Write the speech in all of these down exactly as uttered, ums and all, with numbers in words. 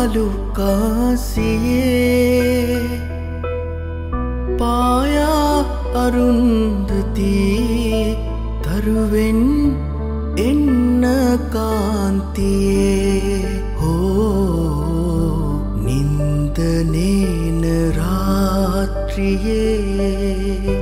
පාලු කාසියේ පායා අරුන්දති තරුවෙන් එන්න කාන්තියේ හෝ නින්දනේන රාත්‍රියේ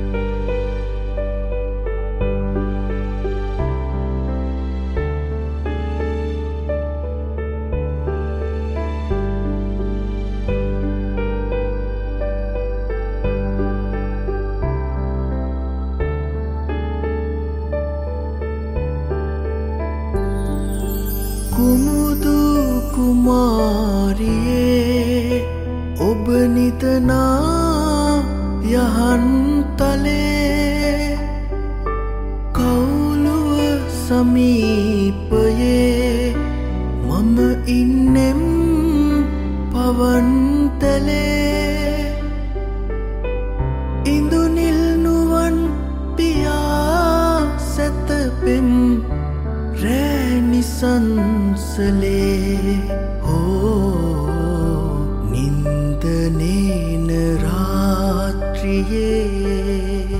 කුමුදු කුමාරියේ ඔබ නිතනා යහන්තලේ කවුළුව සමීපයේ මම ඉන්නෙම් පවන්තලේ ඉඳුනිල් නුවන් පියා සැතපෙම් රැනිසංසලේ හෝ නින්දනේන රාත්‍රියේ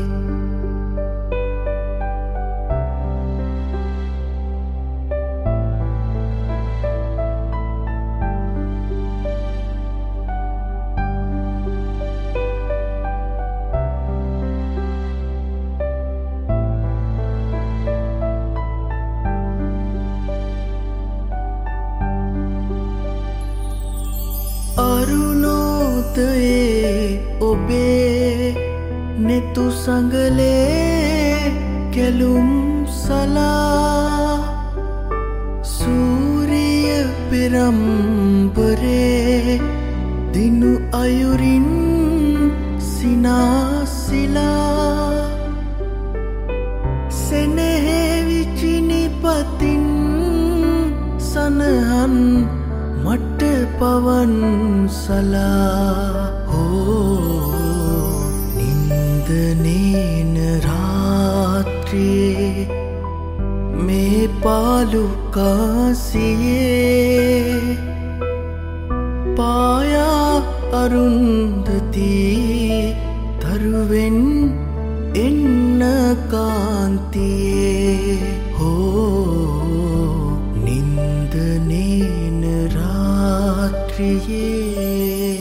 අරුණෝදයේ ඔබේ නෙතු සඟලේ කැලුම් සලා සූරිය පෙරම්බරේ දිනු අයුරින් සිනාසිලා සෙනෙහෙ විචිනිපතින් සනහන් මට පවන් සලා හෝ නින්දනේන රාත්‍රියේ මේ පාලු කාසියේ පායා අරුන්දති තරුවෙන් එන්න කාන්තියේ හෝ නින්දනේන රාත්‍රියේ